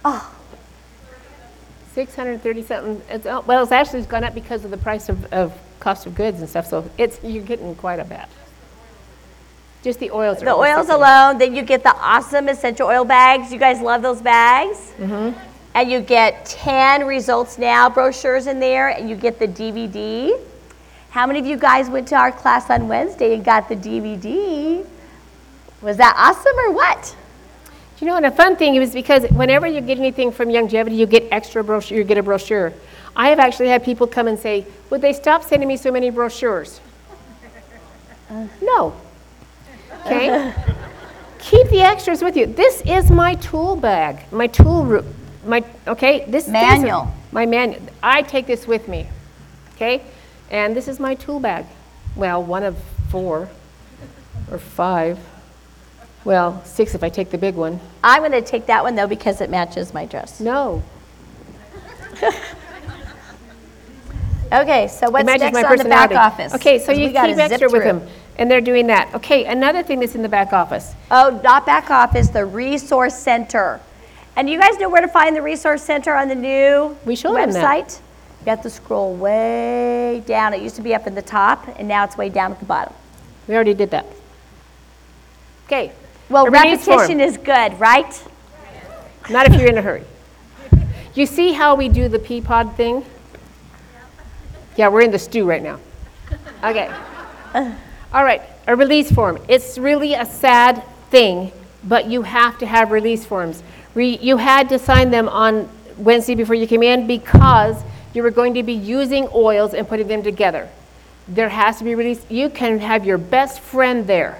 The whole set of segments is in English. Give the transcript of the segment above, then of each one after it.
Oh, 630 something. Well, it's actually gone up because of the price of cost of goods and stuff. So you're getting quite a bit. Just the oils. The oils alone. Then you get the awesome essential oil bags. You guys love those bags. Mm-hmm. And you get 10 Results Now brochures in there, and you get the DVD. How many of you guys went to our class on Wednesday and got the DVD? Was that awesome or what? You know, and a fun thing is because whenever you get anything from Youngevity, you get extra brochure. You get a brochure. I have actually had people come and say, "Would they stop sending me so many brochures?" No. Okay. Keep the extras with you. This is my tool bag, my tool room. This manual. My manual. I take this with me, okay? And this is my tool bag. Well, one of 4 or 5. Well, 6 if I take the big one. I'm going to take that one, though, because it matches my dress. No. Okay, so what's next my on the back office? Okay, so you keep extra with them, and they're doing that. Okay, another thing that's in the back office. Oh, not back office, the Resource Center. And you guys know where to find the Resource Center on the new website? You have to scroll way down. It used to be up in the top, and now it's way down at the bottom. We already did that. Okay. Well, repetition is good, right? Not if you're in a hurry. You see how we do the Peapod thing? Yeah, we're in the stew right now. Okay. All right, a release form. It's really a sad thing, but you have to have release forms. You had to sign them on Wednesday before you came in because you were going to be using oils and putting them together. There has to be release. You can have your best friend there.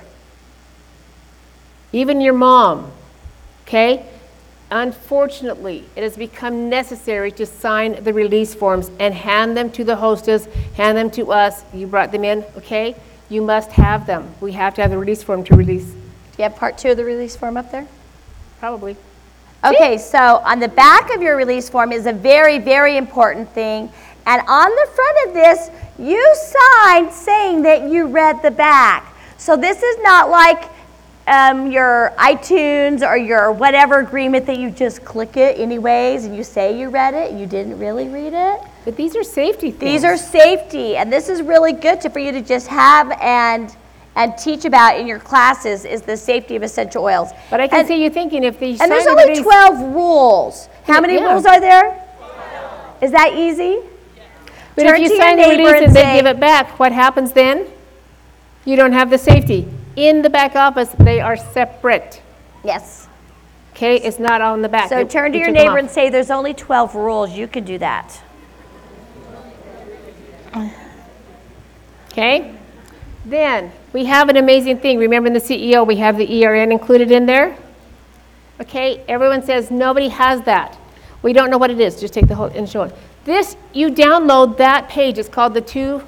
Even your mom, okay? Unfortunately, it has become necessary to sign the release forms and hand them to the hostess, hand them to us. You brought them in, okay? You must have them. We have to have the release form to release. Do you have part 2 of the release form up there? Probably. Okay, so on the back of your release form is a very, very important thing. And on the front of this, you signed saying that you read the back. So this is not like your iTunes or your whatever agreement that you just click it anyways and you say you read it and you didn't really read it. But these are safety things. These are safety, and this is really good for you to just have and teach about in your classes is the safety of essential oils. But I can see you thinking if these. And there's only 12 rules. How many rules are there? 12. Is that easy? But if you sign the release and they give it back, what happens then? You don't have the safety. In the back office, they are separate. Yes. Okay, it's not on the back. So turn to your neighbor and say, there's only 12 rules. You can do that. Okay. Then we have an amazing thing. Remember in the CEO, we have the ERN included in there? Okay, everyone says nobody has that. We don't know what it is. Just take the whole and show it. This, you download that page. It's called the 2.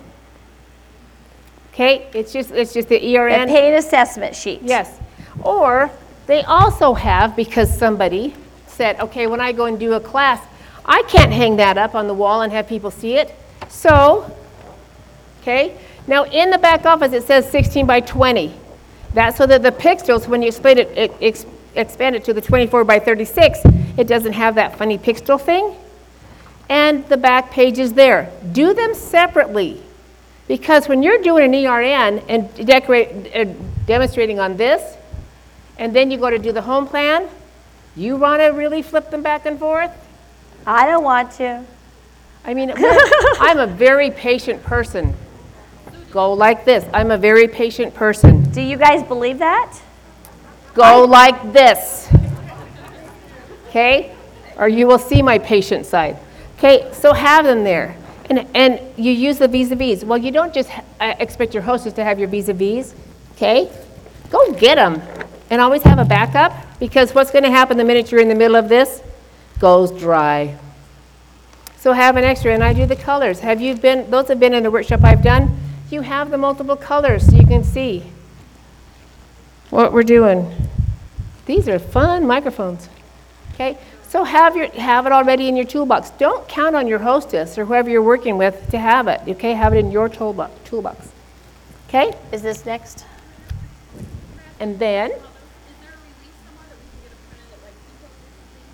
Okay, it's just the ERN. The pain assessment sheet. Yes. Or they also have, because somebody said, okay, when I go and do a class, I can't hang that up on the wall and have people see it. So, okay, now in the back office it says 16 by 20. That's so that the pixels, when you split it, expand it to the 24 by 36, it doesn't have that funny pixel thing. And the back page is there. Do them separately. Because when you're doing an ERN and demonstrating on this, and then you go to do the home plan, you want to really flip them back and forth? I don't want to. I mean, I'm a very patient person. Go like this. I'm a very patient person. Do you guys believe that? Go like this. Okay? Or you will see my patient side. Okay, so have them there. And you use the vis-a-vis. Well, you don't just expect your hostess to have your vis-a-vis. Okay? Go get them. And always have a backup, because what's going to happen the minute you're in the middle of this? Goes dry. So have an extra, and I do the colors. Those have been in the workshop I've done, you have the multiple colors so you can see what we're doing. These are fun microphones. Okay? So have it already in your toolbox. Don't count on your hostess or whoever you're working with to have it. Okay? Have it in your toolbox. Okay? Is this next? And then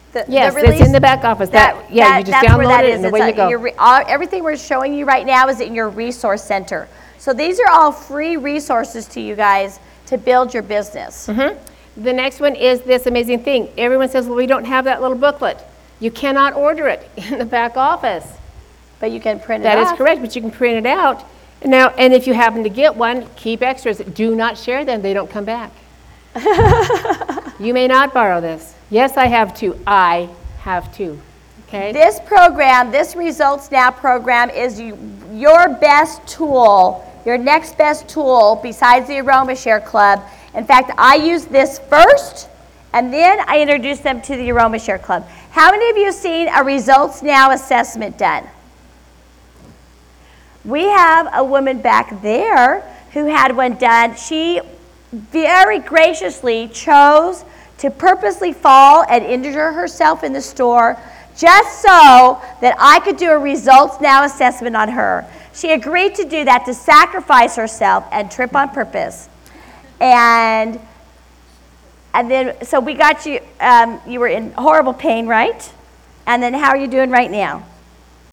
Yes, release, it's in the back office. You just that's where download that it is. and away you go. Everything we're showing you right now is in your resource center. So these are all free resources to you guys to build your business. The next one is this amazing thing. Everyone says, well, we don't have that little booklet. You cannot order it in the back office. But you can print it out. That is correct, but you can print it out. Now, and if you happen to get one, keep extras. Do not share them. They don't come back. You may not borrow this. Yes, I have two. I have two. Okay? This program, this Results Now program, is your best tool, your next best tool besides the AromaShare Club. In fact, I use this first, and then I introduce them to the AromaShare Club. How many of you have seen a Results Now assessment done? We have a woman back there who had one done. She very graciously chose to purposely fall and injure herself in the store just so that I could do a Results Now assessment on her. She agreed to do that, to sacrifice herself and trip on purpose. And then, so we got you, you were in horrible pain, right? And then how are you doing right now?